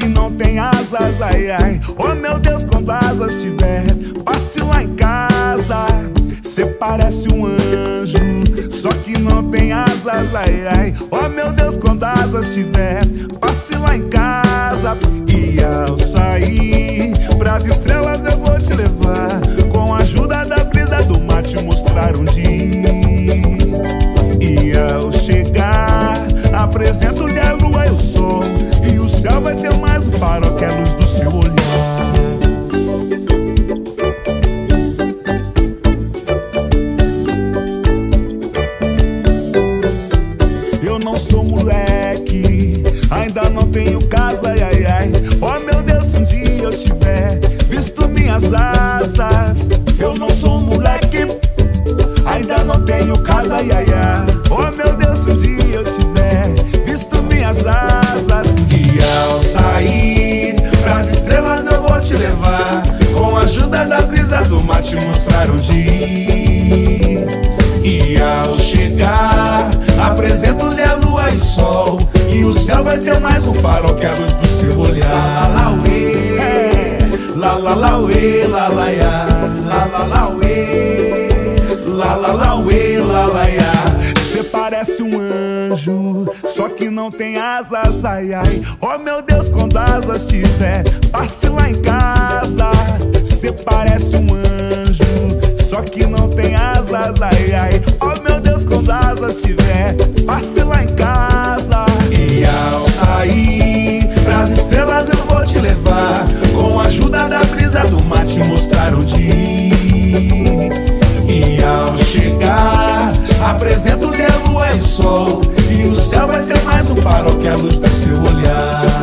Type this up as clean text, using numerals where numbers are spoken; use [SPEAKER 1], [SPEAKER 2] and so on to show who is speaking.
[SPEAKER 1] que não tem asas, ai, ai. Oh meu Deus, quando asas tiver, passe lá em casa. Cê parece um anjo, só que não tem asas, ai, ai. Oh meu Deus, quando asas tiver, passe lá em casa. E ao sair pras estrelas eu vou te levar, com a ajuda da brisa do mar te mostrar onde ir. E ao chegar, apresento-lhe a lua e o sol, e o céu vai ter mais um farol que é a luz do seu olhar. Eu não sou moleque, ainda não tenho casa, ai, ai, ai. Oh meu Deus, se um dia eu tiver visto minhas asas. Eu não sou moleque, ainda não tenho casa, ai, ai, ai. Oh meu Deus, se um dia eu tiver visto minhas asas. E ao sair pras estrelas eu vou te levar, com a ajuda da brisa do mar te mostrar onde ir. E ao chegar, apresento-lhe a lua e o sol, e o céu vai ter mais um farol que é a luz do seu olhar. La la la uê, la la ya, la la la uê, la la la uê, la la ya. Cê parece um anjo, só que não tem asas, ai, ai. Oh meu Deus, quando asas tiver, passe lá em casa. Cê parece um anjo, só que não tem asas, ai, ai. Oh meu Deus, quando asas tiver, passe lá em casa. E ao sair pras estrelas eu vou te levar, com a ajuda da brisa do mar te mostrar onde ir. E ao chegar, apresento-lhe a lua e o sol, e o céu vai ter mais um farol que é a luz do seu olhar.